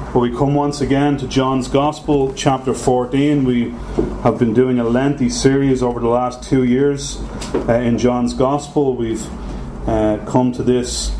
Well, we come once again to John's Gospel, chapter 14. We have been doing a lengthy series over the last 2 years in John's Gospel. We've come to this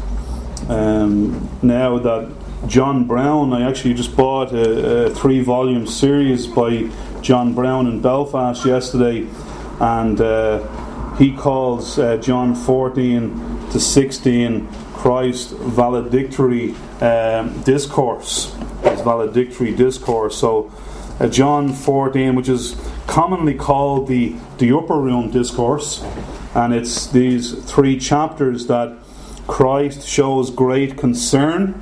now that John Brown, I actually just bought a 3-volume series by John Brown in Belfast yesterday, and he calls John 14 to 16 Christ's valedictory discourse. His valedictory discourse. So John 14, which is commonly called the upper room discourse, and it's these 3 chapters that Christ shows great concern.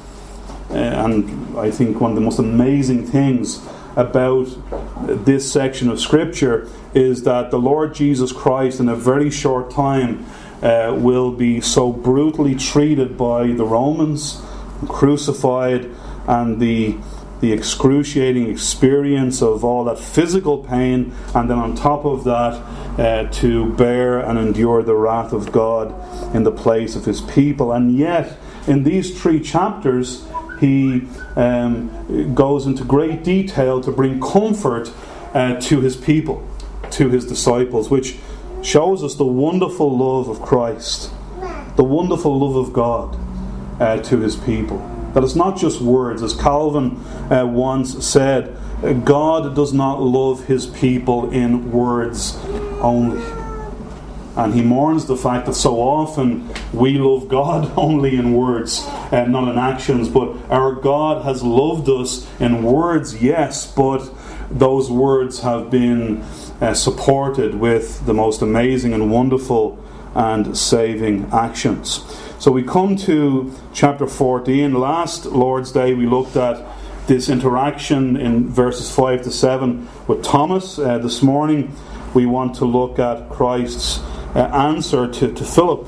And I think one of the most amazing things about this section of Scripture is that the Lord Jesus Christ in a very short time will be so brutally treated by the Romans, crucified, and the excruciating experience of all that physical pain, and then on top of that to bear and endure the wrath of God in the place of His people. And yet in these 3 chapters He goes into great detail to bring comfort to His people, to His disciples, which shows us the wonderful love of Christ, the wonderful love of God to His people. That it's not just words. As Calvin once said, God does not love His people in words only. And he mourns the fact that so often we love God only in words, not in actions. But our God has loved us in words, yes, but those words have been supported with the most amazing and wonderful and saving actions. So we come to chapter 14. Last Lord's Day we looked at this interaction in verses 5 to 7 with Thomas. This morning we want to look at Christ's answer to Philip.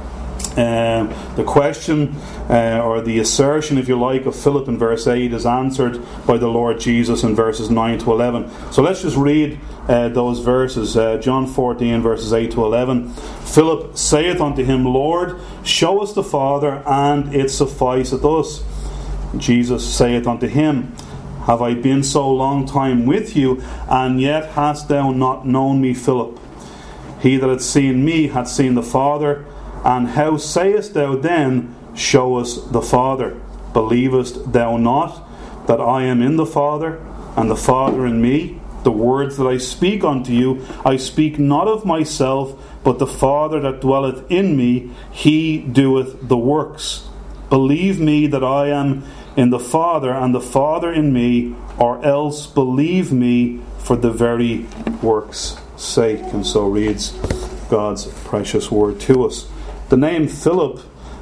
The question or the assertion, if you like, of Philip in verse 8 is answered by the Lord Jesus in verses 9 to 11. So let's just read those verses. John 14 verses 8 to 11. Philip saith unto him, Lord, show us the Father, and it sufficeth us. Jesus saith unto him, Have I been so long time with you, and yet hast thou not known me, Philip? He that hath seen me hath seen the Father. And how sayest thou then, Show us the Father? Believest thou not that I am in the Father, and the Father in me? The words that I speak unto you, I speak not of myself, but the Father that dwelleth in me, He doeth the works. Believe me that I am in the Father, and the Father in me, or else believe me for the very works' sake. And so reads God's precious word to us. The name Philip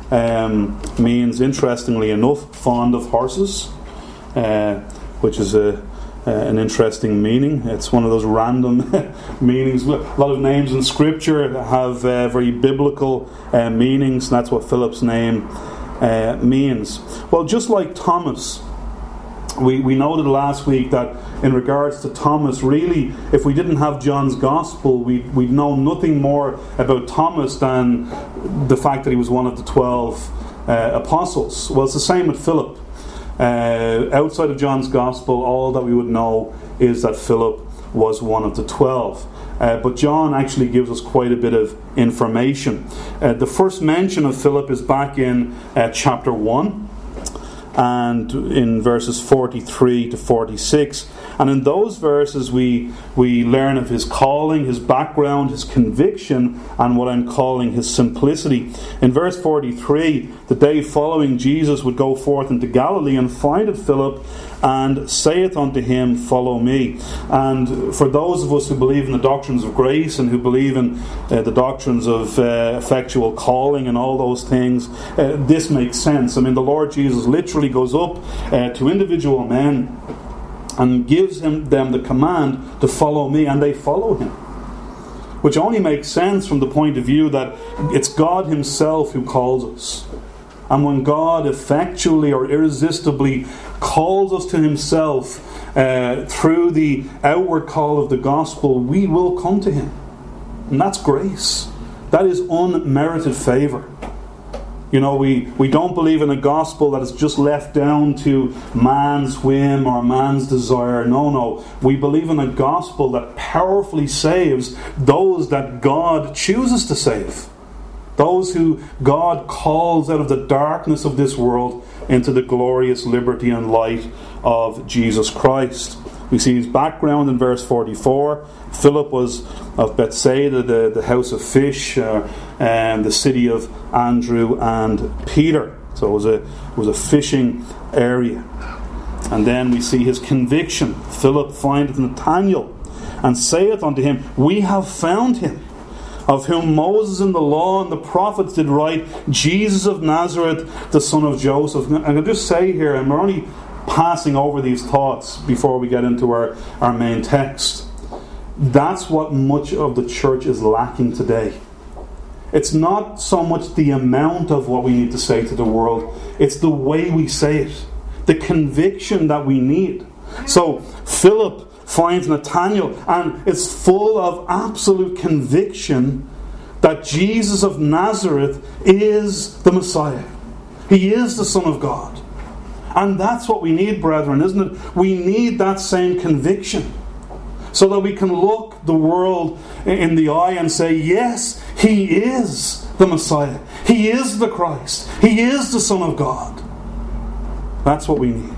means, interestingly enough, fond of horses, which is an interesting meaning. It's one of those random meanings. A lot of names in Scripture have very biblical meanings, and that's what Philip's name means. Well, just like Thomas, we noted last week that in regards to Thomas, really, if we didn't have John's Gospel, we'd know nothing more about Thomas than the fact that he was one of the 12 apostles. Well, it's the same with Philip. Outside of John's Gospel, all that we would know is that Philip was one of the 12. But John actually gives us quite a bit of information. The first mention of Philip is back in chapter 1. And in verses 43 to 46. And in those verses we learn of his calling, his background, his conviction, and what I'm calling his simplicity. In verse 43, the day following, Jesus would go forth into Galilee and findeth Philip, and saith unto him, Follow me. And for those of us who believe in the doctrines of grace, and who believe in the doctrines of effectual calling and all those things, this makes sense. I mean, the Lord Jesus literally goes up to individual men and gives them the command to follow me, and they follow him. Which only makes sense from the point of view that it's God Himself who calls us. And when God effectually or irresistibly calls us to Himself through the outward call of the gospel, we will come to Him. And that's grace. That is unmerited favour. We don't believe in a gospel that is just left down to man's whim or man's desire. No. We believe in a gospel that powerfully saves those that God chooses to save. Those who God calls out of the darkness of this world into the glorious liberty and light of Jesus Christ. We see his background in verse 44. Philip was of Bethsaida, the house of fish, and the city of Andrew and Peter. So it was a fishing area. And then we see his conviction. Philip findeth Nathanael, and saith unto him, We have found him, of whom Moses in the law and the prophets did write, Jesus of Nazareth, the son of Joseph. And I'll just say here, and we're only passing over these thoughts before we get into our main text. That's what much of the church is lacking today. It's not so much the amount of what we need to say to the world, it's the way we say it, the conviction that we need. So Philip finds Nathanael, and it's full of absolute conviction that Jesus of Nazareth is the Messiah. He is the Son of God. And that's what we need, brethren, isn't it? We need that same conviction, so that we can look the world in the eye and say, yes, He is the Messiah. He is the Christ. He is the Son of God. That's what we need.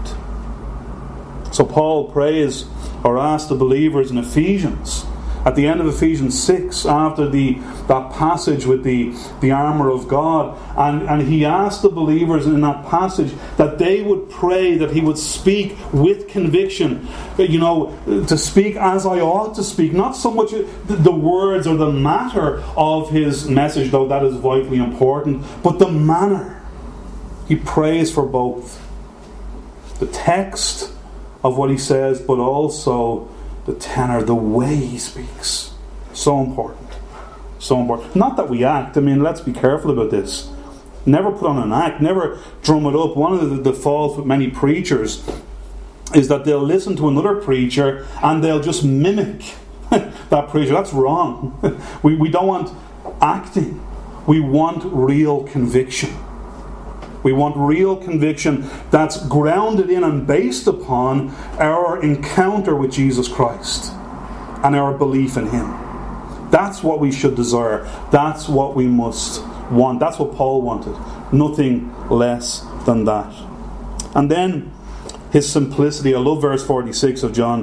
So Paul prays or asks the believers in Ephesians, at the end of Ephesians 6, after that passage with the armour of God, and he asked the believers in that passage that they would pray that he would speak with conviction, to speak as I ought to speak, not so much the words or the matter of his message, though that is vitally important, but the manner. He prays for both the text of what he says, but also the tenor, the way he speaks. So important. So important. Not that we act. Let's be careful about this. Never put on an act. Never drum it up. One of the faults with many preachers is that they'll listen to another preacher and they'll just mimic that preacher. That's wrong. We don't want acting. We want real conviction. We want real conviction that's grounded in and based upon our encounter with Jesus Christ and our belief in Him. That's what we should desire. That's what we must want. That's what Paul wanted. Nothing less than that. And then his simplicity. I love verse 46 of John,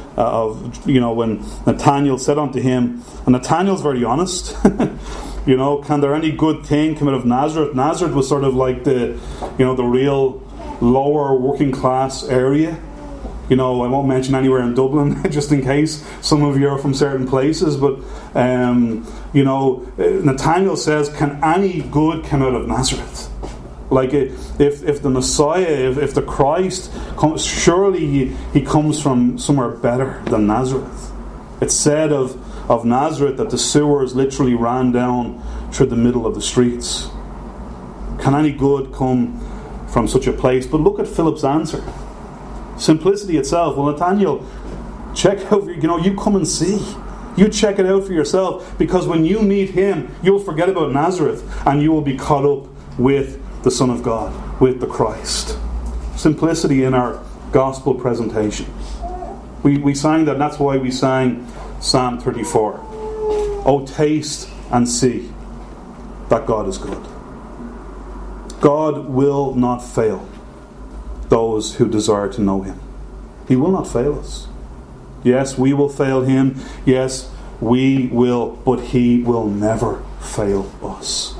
when Nathanael said unto him, and Nathanael's very honest. Can there any good thing come out of Nazareth? Nazareth was sort of like the real lower working class area. I won't mention anywhere in Dublin, just in case some of you are from certain places. But Nathanael says, "Can any good come out of Nazareth?" Like if the Messiah, if the Christ comes, surely he comes from somewhere better than Nazareth. It's said of Nazareth that the sewers literally ran down through the middle of the streets. Can any good come from such a place? But look at Philip's answer. Simplicity itself. Well, Nathanael, check out, you come and see. You check it out for yourself, because when you meet him, you'll forget about Nazareth and you will be caught up with the Son of God, with the Christ. Simplicity in our gospel presentation. We sang that, and that's why we sang Psalm 34. Oh, taste and see that God is good. God will not fail those who desire to know Him. He will not fail us. Yes, we will fail Him. Yes, we will, but He will never fail us.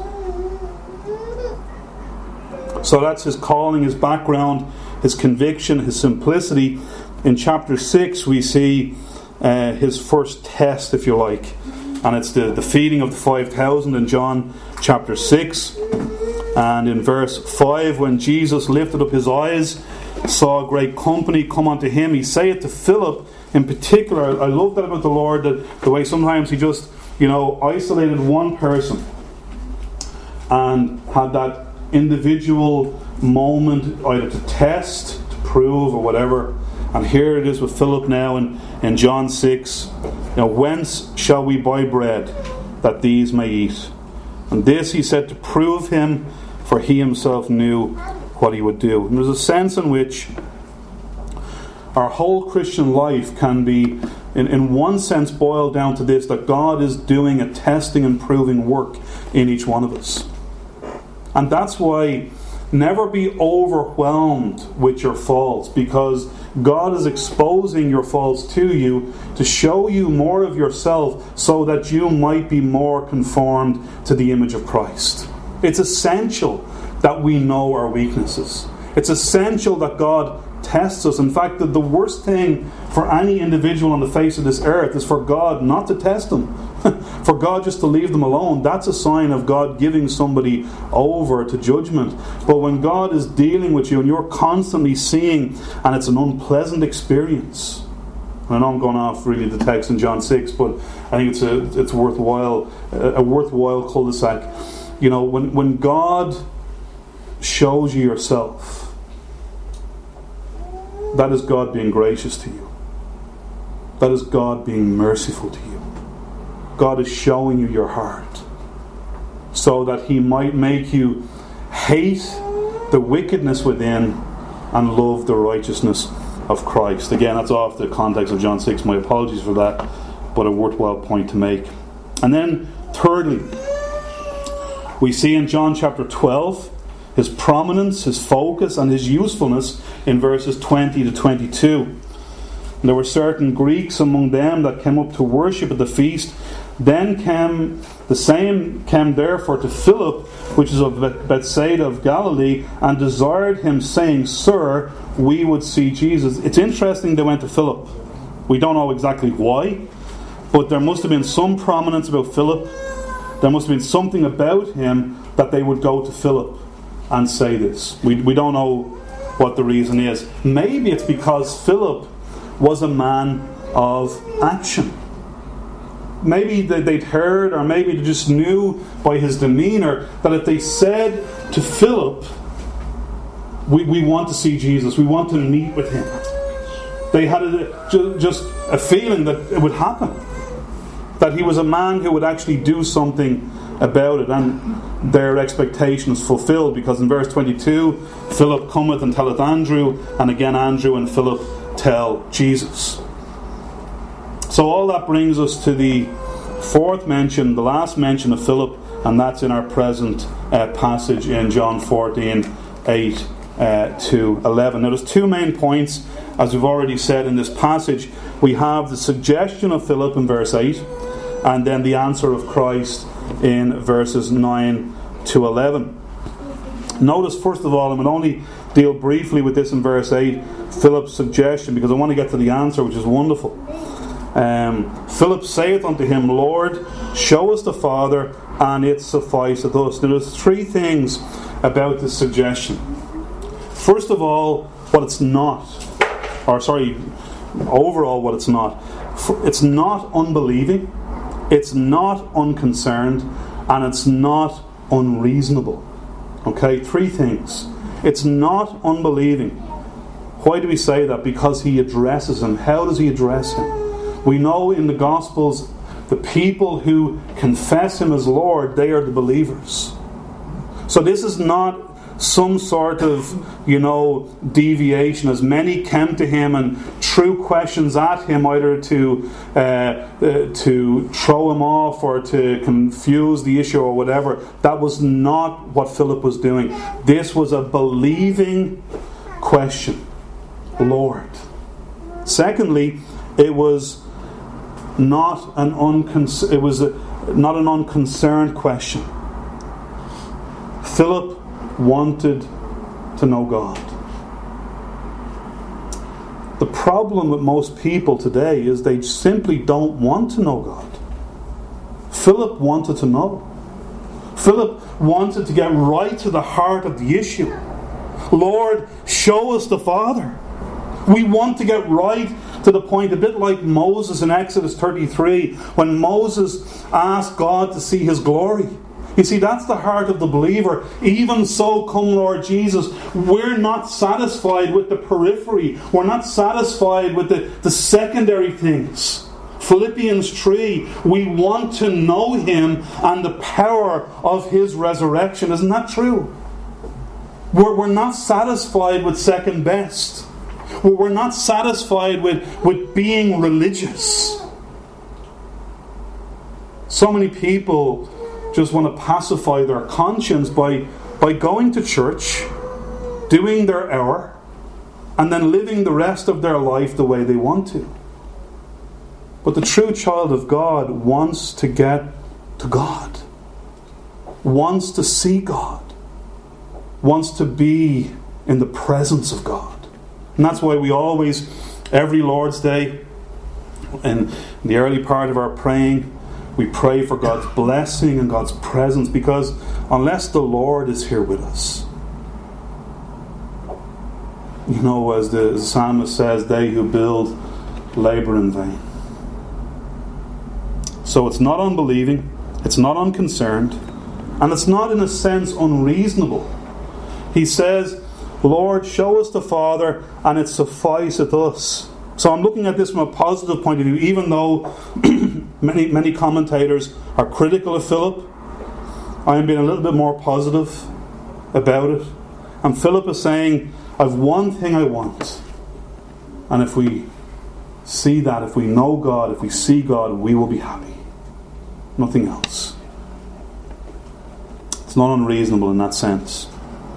So that's His calling, His background, His conviction, His simplicity. In chapter 6 we see His first test, if you like, and it's the feeding of the 5,000 in John chapter 6. And in verse 5, when Jesus lifted up His eyes, saw a great company come unto Him, He saith to Philip in particular. I love that about the Lord, that the way sometimes He just isolated one person and had that individual moment either to test, to prove, or whatever. And here it is with Philip now in John 6. Whence shall we buy bread that these may eat? And this He said to prove Him, for he himself knew what he would do. And there's a sense in which our whole Christian life can be, in one sense, boiled down to this, that God is doing a testing and proving work in each one of us. And that's why never be overwhelmed with your faults, because God is exposing your faults to you to show you more of yourself so that you might be more conformed to the image of Christ. It's essential that we know our weaknesses. It's essential that God tests us. In fact, the worst thing for any individual on the face of this earth is for God not to test them. For God just to leave them alone. That's a sign of God giving somebody over to judgment. But when God is dealing with you and you're constantly seeing, and it's an unpleasant experience. I know I'm going off really the text in John 6, but I think it's worthwhile, a worthwhile cul-de-sac. You know, when God shows you yourself, that is God being gracious to you. That is God being merciful to you. God is showing you your heart so that He might make you hate the wickedness within and love the righteousness of Christ. Again, that's off the context of John 6. My apologies for that, but a worthwhile point to make. And then, thirdly, we see in John chapter 12 His prominence, His focus, and His usefulness in verses 20 to 22. And there were certain Greeks among them that came up to worship at the feast. Then came therefore to Philip, which is of Bethsaida of Galilee, and desired him, saying, Sir, we would see Jesus. It's interesting they went to Philip. We don't know exactly why, but there must have been some prominence about Philip. There must have been something about him that they would go to Philip and say this. We don't know what the reason is. Maybe it's because Philip was a man of action. Maybe they'd heard, or maybe they just knew by his demeanour, that if they said to Philip, we want to see Jesus, we want to meet with him, they had just a feeling that it would happen, that he was a man who would actually do something about it, and their expectations fulfilled, because in verse 22, Philip cometh and telleth Andrew, and again Andrew and Philip tell Jesus. So all that brings us to the fourth mention, the last mention of Philip, and that's in our present passage in John 14, 8 to 11. Now there's two main points, as we've already said in this passage. We have the suggestion of Philip in verse 8, and then the answer of Christ in verses 9 to 11. Notice, first of all, I'm going to only deal briefly with this in verse 8, Philip's suggestion, because I want to get to the answer, which is wonderful. Philip saith unto him, Lord, show us the Father, and it sufficeth us. Now, there's three things about this suggestion. First of all, what it's not, overall what it's not. It's not unbelieving, it's not unconcerned, and it's not unreasonable. Okay, three things. It's not unbelieving. Why do we say that? Because he addresses him. How does he address him? We know in the Gospels, the people who confess him as Lord, they are the believers. So this is not some sort of, deviation, as many came to him and threw questions at him, either to throw him off or to confuse the issue or whatever. That was not what Philip was doing. This was a believing question. Lord. Secondly, it was not an unconcerned question. Philip wanted to know God. The problem with most people today is they simply don't want to know God. Philip wanted to know. Philip wanted to get right to the heart of the issue. Lord, show us the Father. We want to get right to the point, a bit like Moses in Exodus 33, when Moses asked God to see his glory. You see, that's the heart of the believer. Even so, come Lord Jesus. We're not satisfied with the periphery. We're not satisfied with the secondary things. Philippians 3, we want to know Him and the power of His resurrection. Isn't that true? We're not satisfied with second best. We're not satisfied with being religious. So many people just want to pacify their conscience by going to church, doing their hour, and then living the rest of their life the way they want to. But the true child of God wants to get to God, wants to see God, wants to be in the presence of God. And that's why we always, every Lord's Day, in the early part of our praying, we pray for God's blessing and God's presence, because unless the Lord is here with us, you know, as the psalmist says, they who build labour in vain. So it's not unbelieving, it's not unconcerned, and it's not in a sense unreasonable. He says, Lord, show us the Father, and it sufficeth us. So I'm looking at this from a positive point of view, even though many commentators are critical of Philip. I am being a little bit more positive about it. And Philip is saying, I've one thing I want. And if we see that, if we know God, if we see God, we will be happy. Nothing else. It's not unreasonable in that sense.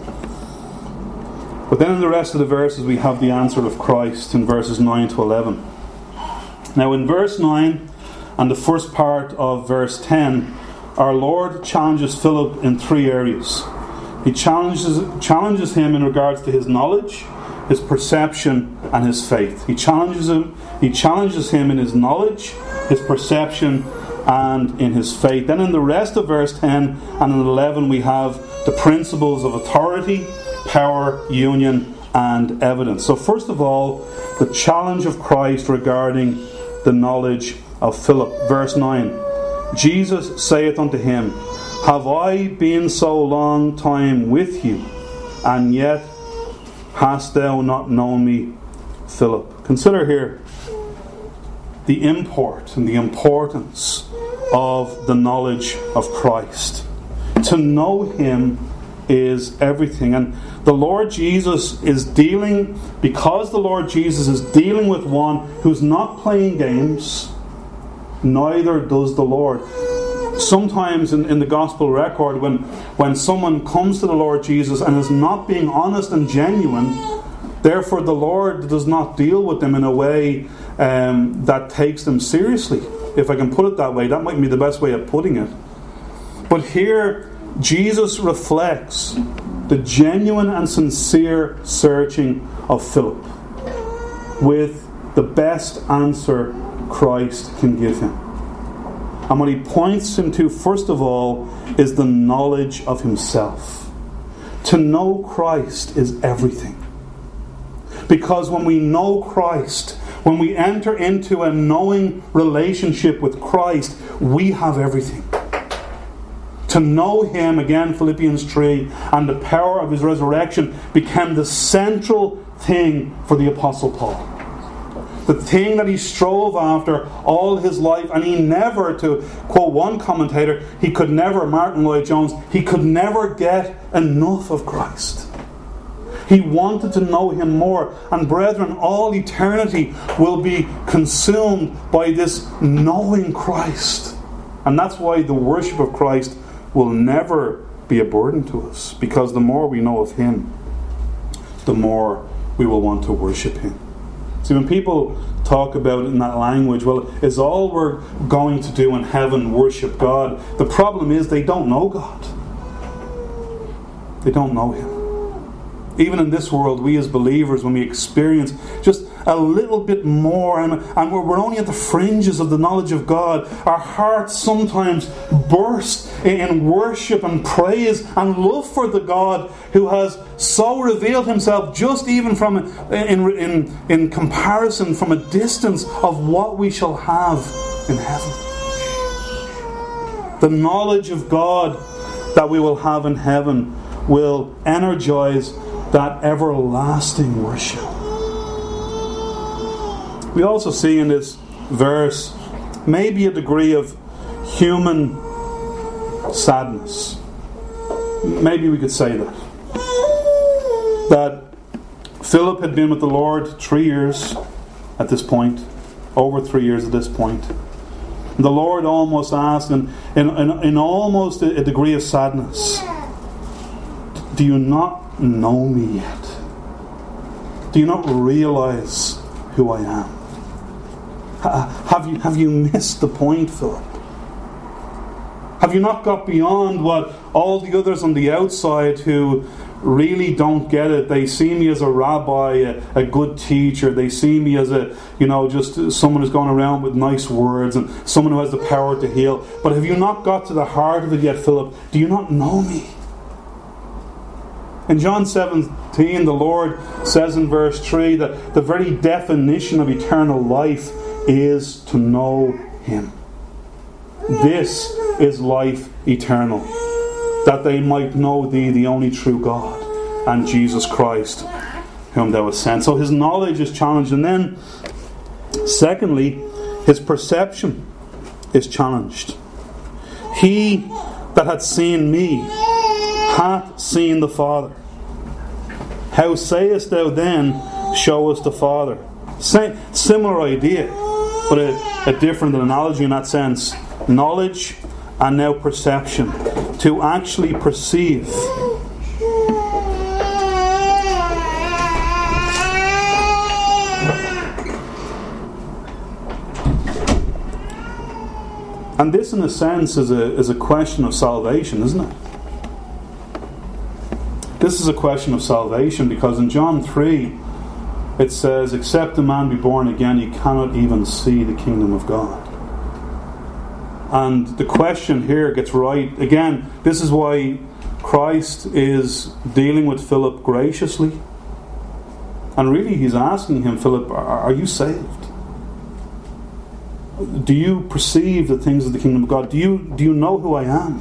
But then in the rest of the verses we have the answer of Christ in verses 9 to 11. Now in verse 9 and the first part of verse 10, our Lord challenges Philip in three areas. He challenges him in regards to his knowledge, his perception, and his faith. He challenges him in his knowledge, his perception, and in his faith. Then in the rest of verse 10 and in 11 we have the principles of authority, power, union, and evidence. So first of all, the challenge of Christ regarding the knowledge of Philip. Verse 9, Jesus saith unto him, Have I been so long time with you, and yet hast thou not known me, Philip? Consider here the import and the importance of the knowledge of Christ. To know Him is everything. And the Lord Jesus is dealing, because the Lord Jesus is dealing with one who's not playing games, neither does the Lord. Sometimes in the gospel record, when someone comes to the Lord Jesus and is not being honest and genuine, therefore the Lord does not deal with them in a way that takes them seriously. If I can put it that way, that might be the best way of putting it. But here, Jesus reflects the genuine and sincere searching of Philip with the best answer Christ can give him. And what he points him to, first of all, is the knowledge of himself. To know Christ is everything. Because when we know Christ, when we enter into a knowing relationship with Christ, we have everything. To know Him, again, Philippians 3, and the power of His resurrection became the central thing for the Apostle Paul. The thing that he strove after all his life, and he never, to quote one commentator, Martin Lloyd-Jones, he could never get enough of Christ. He wanted to know Him more. And brethren, all eternity will be consumed by this knowing Christ. And that's why the worship of Christ will never be a burden to us, because the more we know of Him, the more we will want to worship Him. See, when people talk about it in that language, well, is all we're going to do in heaven worship God? The problem is they don't know God. They don't know Him. Even in this world, we as believers, when we experience just a little bit more, and we're only at the fringes of the knowledge of God, our hearts sometimes burst in worship and praise and love for the God who has so revealed Himself, just even from in comparison from a distance of what we shall have in heaven. The knowledge of God that we will have in heaven will energize that everlasting worship. We also see in this verse maybe a degree of human sadness. Maybe we could say that. that Philip had been with the Lord 3 years at this point, over 3 years at this point. And the Lord almost asked, in almost a degree of sadness, do you not know me yet? Do you not realize who I am? Have you missed the point, Philip? Have you not got beyond what all the others on the outside who really don't get it? They see me as a rabbi, a good teacher. They see me as just someone who's going around with nice words and someone who has the power to heal. But have you not got to the heart of it yet, Philip? Do you not know me? In John 17, the Lord says in verse 3 that the very definition of eternal life is to know Him. This is life eternal, that they might know Thee, the only true God, and Jesus Christ, whom Thou hast sent. So His knowledge is challenged. And then, secondly, His perception is challenged. He that hath seen me hath seen the Father. How sayest thou then, show us the Father? Similar idea, but a different analogy in that sense. Knowledge and now perception. To actually perceive. And this, in a sense, is a question of salvation, isn't it? This is a question of salvation, because in John 3 it says, except a man be born again, he cannot even see the kingdom of God. And the question here gets right. Again, this is why Christ is dealing with Philip graciously. And really He's asking him, Philip, are you saved? Do you perceive the things of the kingdom of God? Do you know who I am?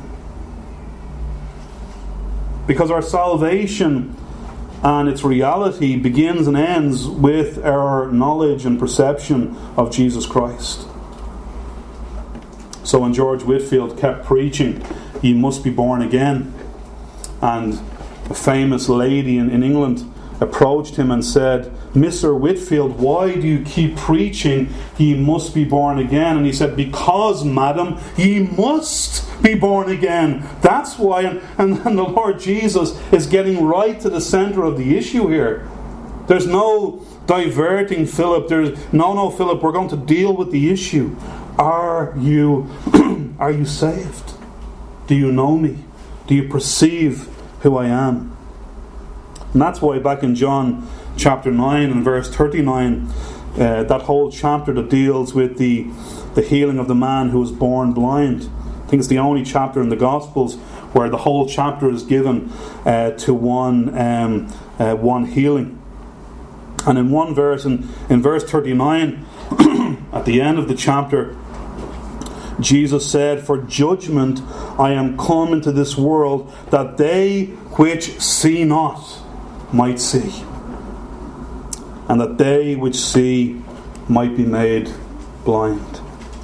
Because our salvation and its reality begins and ends with our knowledge and perception of Jesus Christ. So when George Whitefield kept preaching, you must be born again, and a famous lady in England approached him and said, Mr. Whitefield, why do you keep preaching ye must be born again? And he said, because, madam, ye must be born again. That's why. And the Lord Jesus is getting right to the centre of the issue here. There's no diverting Philip. There's no, Philip, we're going to deal with the issue. Are you saved? Do you know me? Do you perceive who I am? And that's why back in John chapter 9 and verse 39, that whole chapter that deals with the healing of the man who was born blind. I think it's the only chapter in the Gospels where the whole chapter is given to one healing. And in one verse, in verse 39, at the end of the chapter, Jesus said, for judgment I am come into this world, that they which see not might see, and that they which see might be made blind.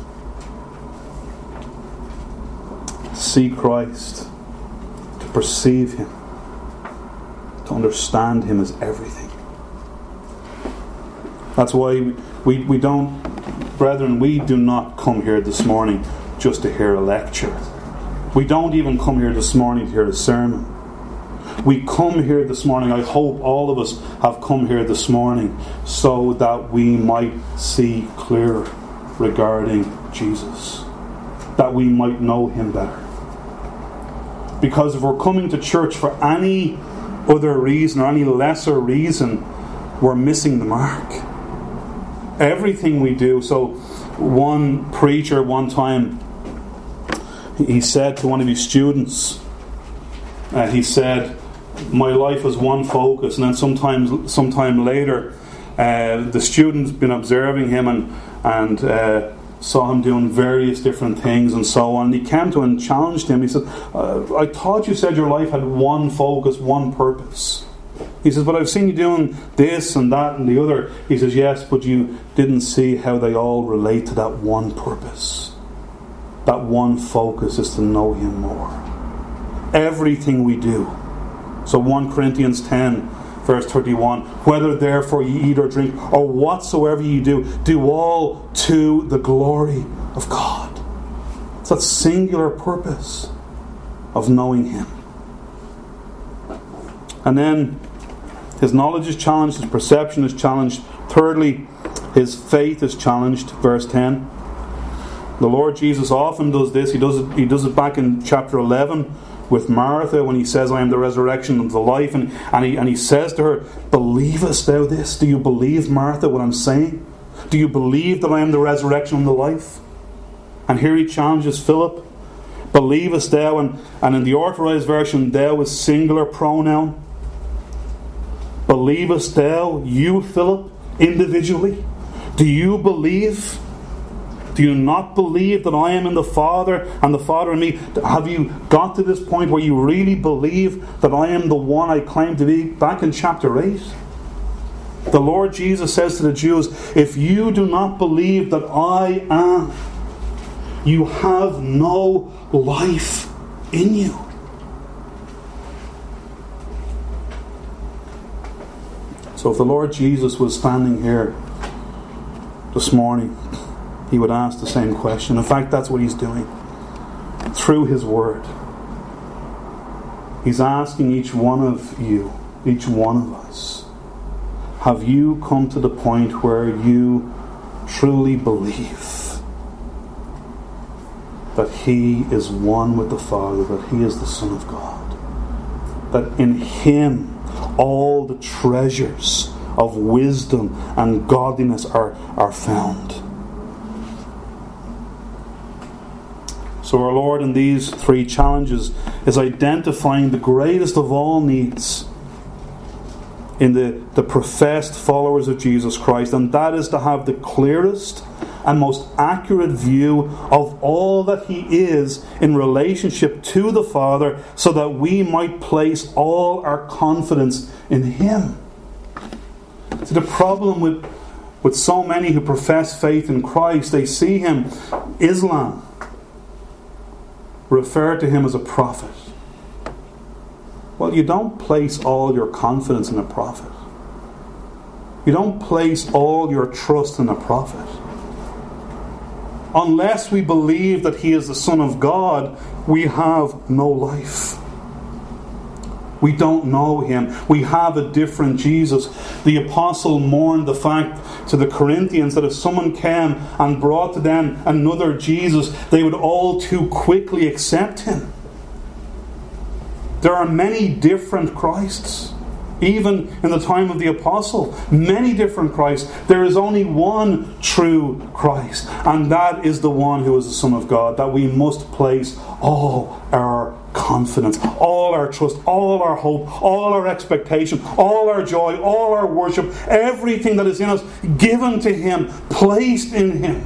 See Christ, to perceive Him, to understand Him is everything. That's why we don't, brethren, we do not come here this morning just to hear a lecture. We don't even come here this morning to hear a sermon. We come here this morning, I hope all of us have come here this morning, so that we might see clearer regarding Jesus, that we might know Him better. Because if we're coming to church for any other reason or any lesser reason, we're missing the mark. Everything we do. So one preacher one time, he said to one of his students, he said, my life is one focus. And then sometime later, the student's been observing him and saw him doing various different things and so on. And he came to him and challenged him. He said, I thought you said your life had one focus, one purpose. He says, but I've seen you doing this and that and the other. He says, yes, but you didn't see how they all relate to that one purpose. That one focus is to know Him more. Everything we do. So 1 Corinthians 10 Verse 31, whether therefore ye eat or drink, or whatsoever ye do, do all to the glory of God. It's that singular purpose of knowing Him. And then his knowledge is challenged, his perception is challenged. Thirdly, his faith is challenged. Verse 10. The Lord Jesus often does this. He does it back in chapter 11 with Martha when he says, I am the resurrection and the life. And he says to her, believest thou this? Do you believe, Martha, what I'm saying? Do you believe that I am the resurrection and the life? And here he challenges Philip. Believest thou? And in the authorized version, thou is singular pronoun. Believest thou, you, Philip, individually? Do you believe? Do you not believe that I am in the Father and the Father in me? Have you got to this point where you really believe that I am the one I claim to be? Back in chapter 8, the Lord Jesus says to the Jews, if you do not believe that I am, you have no life in you. So if the Lord Jesus was standing here this morning, He would ask the same question. In fact, that's what He's doing. Through His Word, He's asking each one of you, each one of us, have you come to the point where you truly believe that He is one with the Father, that He is the Son of God, that in Him all the treasures of wisdom and godliness are found? So our Lord in these three challenges is identifying the greatest of all needs in the professed followers of Jesus Christ, and that is to have the clearest and most accurate view of all that He is in relationship to the Father, so that we might place all our confidence in Him. See, the problem with so many who profess faith in Christ, they see Him, Islam, refer to Him as a prophet. Well, you don't place all your confidence in a prophet. You don't place all your trust in a prophet. Unless we believe that He is the Son of God, we have no life. We don't know Him. We have a different Jesus. The apostle mourned the fact to the Corinthians that if someone came and brought to them another Jesus, they would all too quickly accept Him. There are many different Christs. Even in the time of the apostle, many different Christs. There is only one true Christ, and that is the one who is the Son of God, that we must place all our confidence, all our trust, all our hope, all our expectation, all our joy, all our worship, everything that is in us, given to Him, placed in Him.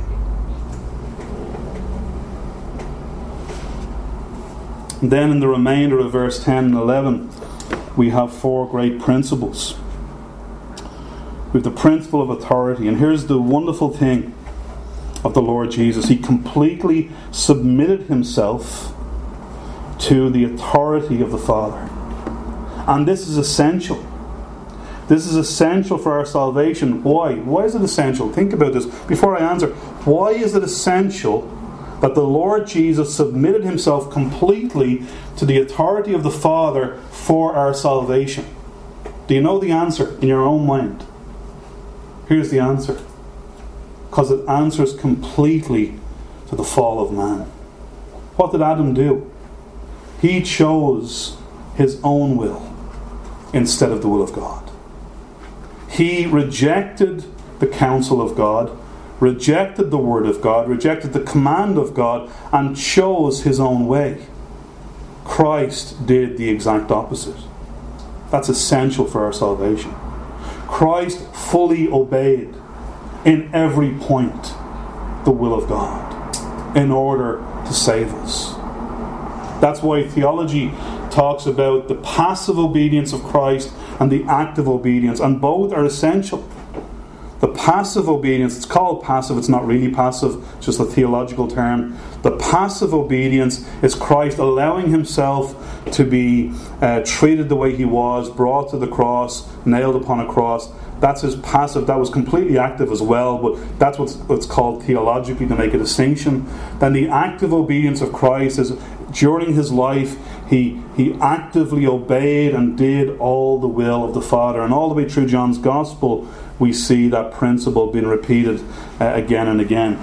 And then in the remainder of verse 10 and 11, we have four great principles. We have the principle of authority. And here's the wonderful thing of the Lord Jesus. He completely submitted Himself to the authority of the Father. And this is essential. This is essential for our salvation. Why? Why is it essential? Think about this before I answer. Why is it essential that the Lord Jesus submitted Himself completely to the authority of the Father for our salvation? Do you know the answer in your own mind? Here's the answer. Because it answers completely to the fall of man. What did Adam do? He chose his own will instead of the will of God. He rejected the counsel of God, rejected the word of God, rejected the command of God, and chose his own way. Christ did the exact opposite. That's essential for our salvation. Christ fully obeyed in every point the will of God in order to save us. That's why theology talks about the passive obedience of Christ and the active obedience, and both are essential. The The passive obedience, it's called passive, it's not really passive, it's just a theological term. The passive obedience is Christ allowing himself to be treated the way he was, brought to the cross, nailed upon a cross. That's his passive. That was completely active as well, but that's what's called theologically, to make a distinction. Then the active obedience of Christ is during his life, he actively obeyed and did all the will of the Father. And all the way through John's Gospel, we see that principle being repeated again and again.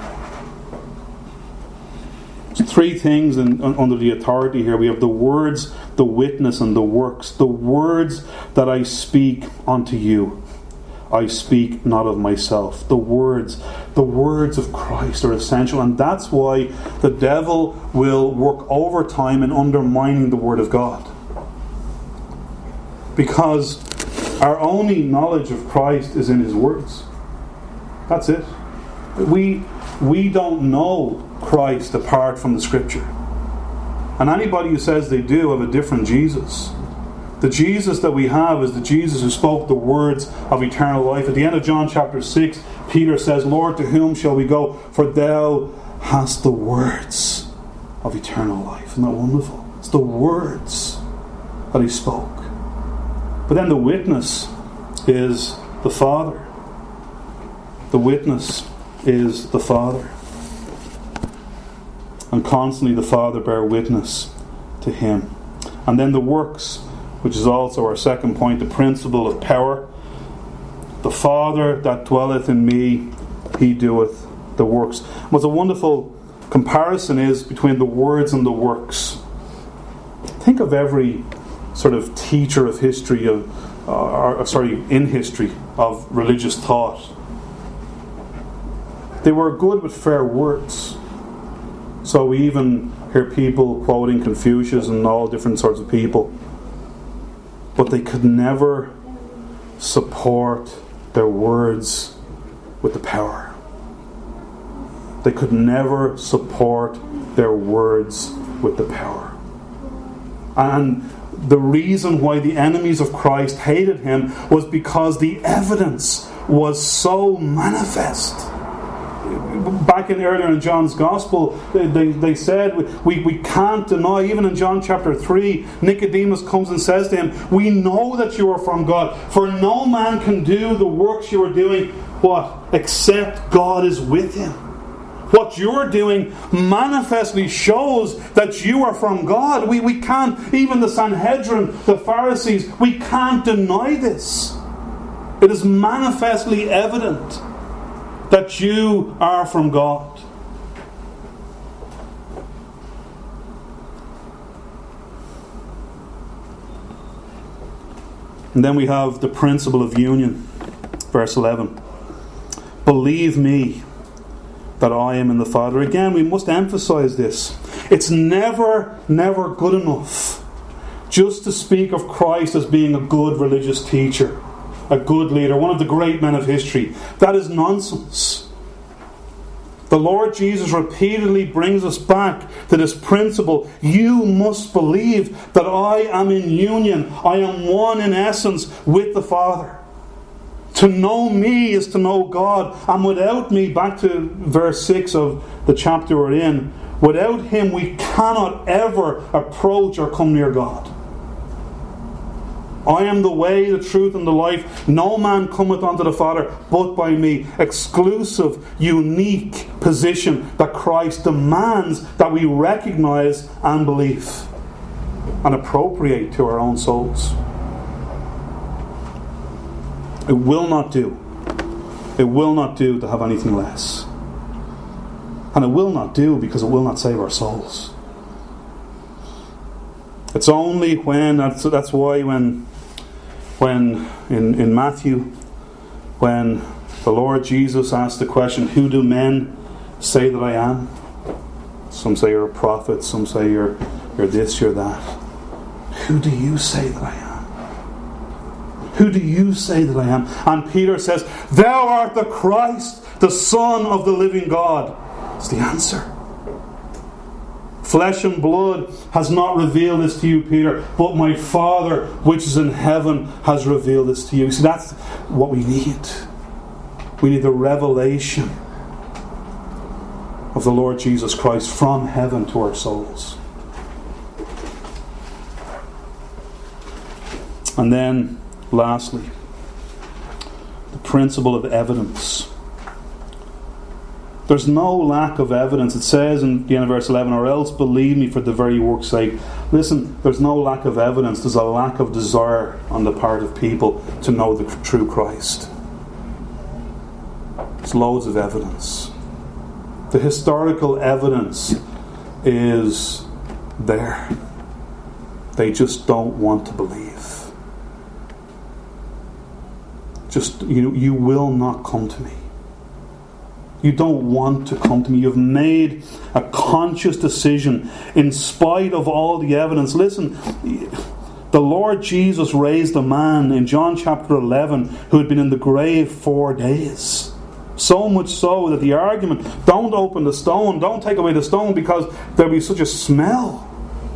There's three things under the authority here. We have the words, the witness, and the works. The words that I speak unto you, I speak not of myself. The words of Christ are essential, and that's why the devil will work overtime in undermining the Word of God. Because our only knowledge of Christ is in his words. That's it. We don't know Christ apart from the Scripture. And anybody who says they do have a different Jesus. The Jesus that we have is the Jesus who spoke the words of eternal life. At the end of John chapter 6, Peter says, Lord, to whom shall we go? For thou hast the words of eternal life. Isn't that wonderful? It's the words that he spoke. But then the witness is the Father. The witness is the Father. And constantly the Father bear witness to him. And then the works, which is also our second point, the principle of power. The Father that dwelleth in me, he doeth the works. What's a wonderful comparison is between the words and the works. Think of every sort of teacher of history, in history of religious thought. They were good with fair words. So we even hear people quoting Confucius and all different sorts of people. But they could never support their words with the power. They could never support their words with the power. And the reason why the enemies of Christ hated him was because the evidence was so manifest. Back earlier in John's Gospel, they said, we can't deny, even in John chapter 3, Nicodemus comes and says to him, we know that you are from God, for no man can do the works you are doing, what? Except God is with him. What you're doing manifestly shows that you are from God. We can't, even the Sanhedrin, the Pharisees, we can't deny this. It is manifestly evident that you are from God. And then we have the principle of union. Verse 11. Believe me that I am in the Father. Again, we must emphasize this. It's never good enough just to speak of Christ as being a good religious teacher, a good leader, one of the great men of history. That is nonsense. The Lord Jesus repeatedly brings us back to this principle. You must believe that I am in union. I am one in essence with the Father. To know me is to know God. And without me, back to verse 6 of the chapter we're in, without him we cannot ever approach or come near God. I am the way, the truth, and the life. No man cometh unto the Father but by me. Exclusive, unique position that Christ demands that we recognize and believe and appropriate to our own souls. It will not do. It will not do to have anything less. And it will not do because it will not save our souls. It's only when, that's why when in Matthew, when the Lord Jesus asked the question, who do men say that I am? Some say you're a prophet, some say you're this, you're that. Who do you say that I am? Who do you say that I am? And Peter says, thou art the Christ, the Son of the living God. That's the answer. Flesh and blood has not revealed this to you, Peter, but my Father which is in heaven has revealed this to you. So that's what we need. We need the revelation of the Lord Jesus Christ from heaven to our souls. And then, lastly, the principle of evidence. There's no lack of evidence. It says in the end of verse 11, or else believe me for the very work's sake. Listen, there's no lack of evidence. There's a lack of desire on the part of people to know the true Christ. There's loads of evidence. The historical evidence is there. They just don't want to believe. Just, you will not come to me. You don't want to come to me. You've made a conscious decision in spite of all the evidence. Listen, the Lord Jesus raised a man in John chapter 11 who had been in the grave 4 days. So much so that the argument, don't open the stone, don't take away the stone because there'll be such a smell.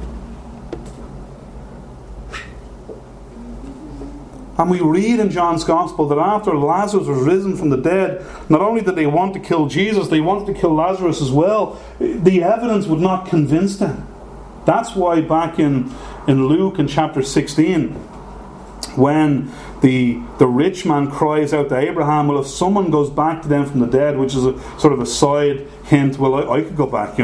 And we read in John's Gospel that after Lazarus was risen from the dead, not only did they want to kill Jesus, they wanted to kill Lazarus as well. The evidence would not convince them. That's why back in Luke in chapter 16, when the rich man cries out to Abraham, well, if someone goes back to them from the dead, which is a sort of a side hint, well, I could go back,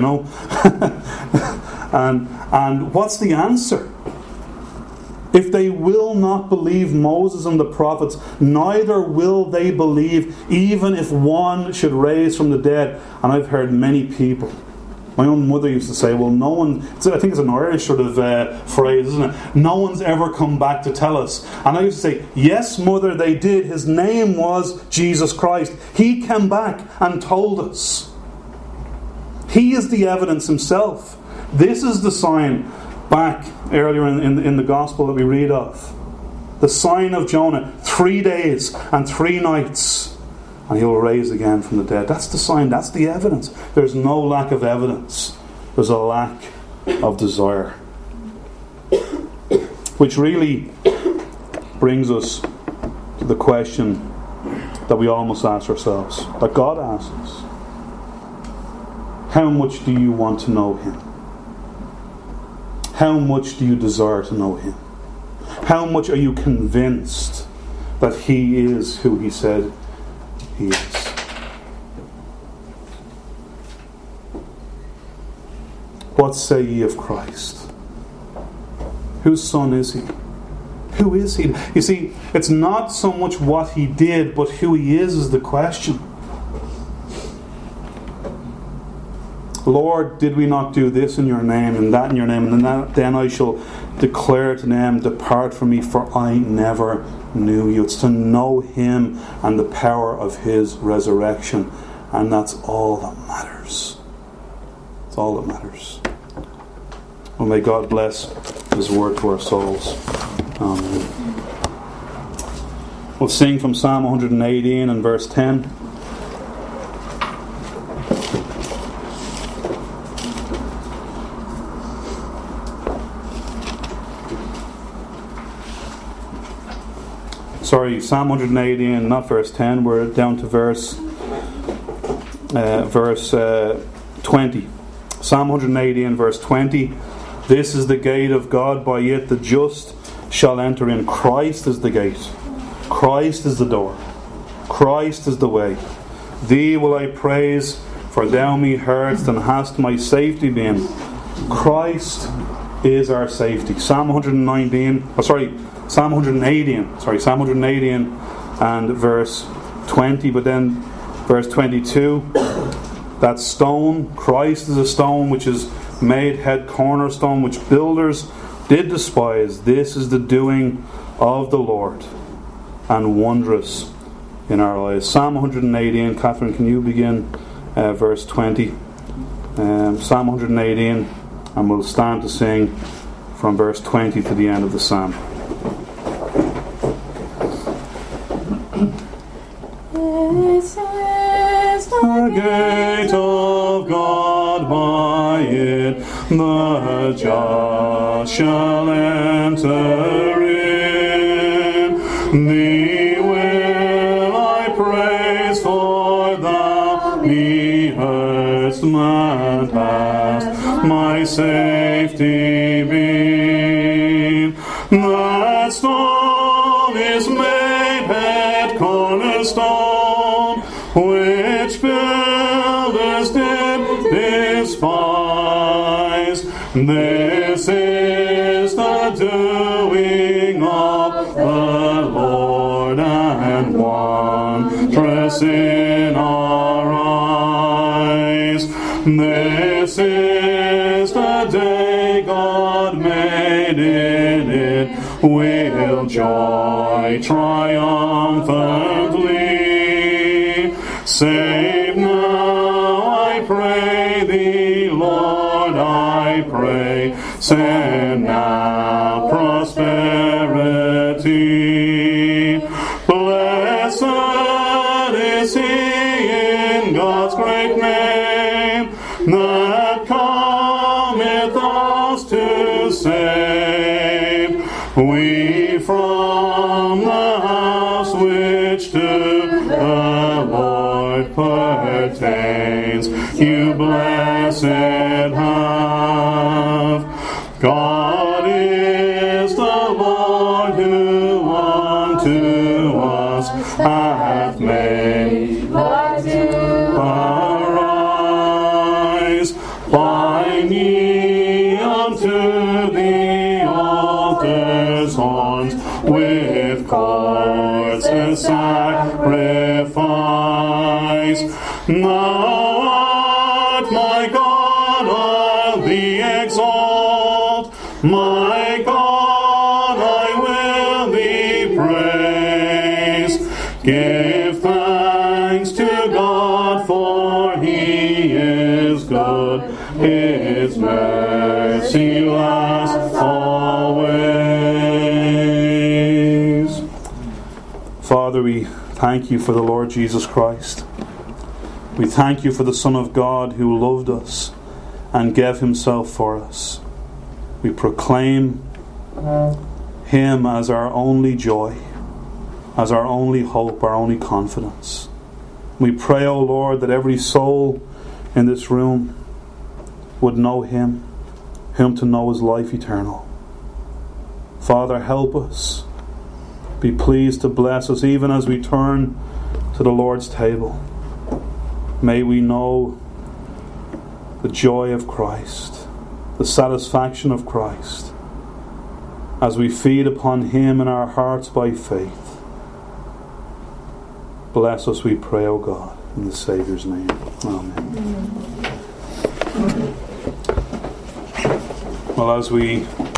and what's the answer? If they will not believe Moses and the prophets, neither will they believe even if one should raise from the dead. And I've heard many people. My own mother used to say, well, no one, I think it's an Irish sort of phrase, isn't it? No one's ever come back to tell us. And I used to say, yes, mother, they did. His name was Jesus Christ. He came back and told us. He is the evidence himself. This is the sign back earlier in the gospel that we read of. The sign of Jonah, 3 days and 3 nights, and he'll rise again from the dead. That's the sign, that's the evidence. There's no lack of evidence. There's a lack of desire. Which really brings us to the question that we all must ask ourselves, that God asks us. How much do you want to know Him? How much do you desire to know Him? How much are you convinced that He is who He said He is? What say ye of Christ? Whose Son is He? Who is He? You see, it's not so much what He did, but who He is the question. Lord, did we not do this in your name and that in your name? And then I shall declare to them, depart from me, for I never knew you. It's to know Him and the power of His resurrection. And that's all that matters. It's all that matters. Well, may God bless His word to our souls. Amen. We'll sing from Psalm 118 and verse 10. Sorry, Psalm 118, not verse 10. We're down to verse 20. Psalm 118, verse 20. This is the gate of God, by it the just shall enter in. Christ is the gate. Christ is the door. Christ is the way. Thee will I praise, for thou me heardst and hast my safety been. Christ is our safety. Psalm 118 and verse 20, but then verse 22, that stone, Christ is a stone which is made head cornerstone, which builders did despise. This is the doing of the Lord, and wondrous in our eyes. Psalm 118, Catherine, can you begin verse 20? Psalm 118, and we'll stand to sing from verse 20 to the end of the psalm. This is the gate of God, by it the just shall enter in. Thee will I praise, for my safety beam. That stone is made head cornerstone, which builders did despise. This is the doing of the Lord, and wondrous in our eyes. This is the day God made, in it we'll joy triumphantly. Save now, I pray thee, Lord, I pray. Send now prosperity. Blessed is he in God's great name, that cometh us to save. We from the house which to the Lord pertains, you blessed have. God is the Lord who unto us hath made light to arise. Bind ye unto the altar's horns with cords and sacrifice. Now art my God, I'll thee exalt. My God, I will thee praise. Give thanks to God, for he is good. His mercy lasts always. Father, we thank you for the Lord Jesus Christ. We thank you for the Son of God who loved us and gave himself for us. We proclaim him as our only joy, as our only hope, our only confidence. We pray, O Lord, that every soul in this room would know him, whom to know is life eternal. Father, help us. Be pleased to bless us even as we turn to the Lord's table. May we know the joy of Christ, the satisfaction of Christ, as we feed upon him in our hearts by faith. Bless us, we pray, O God, in the Saviour's name. Amen. Well, as we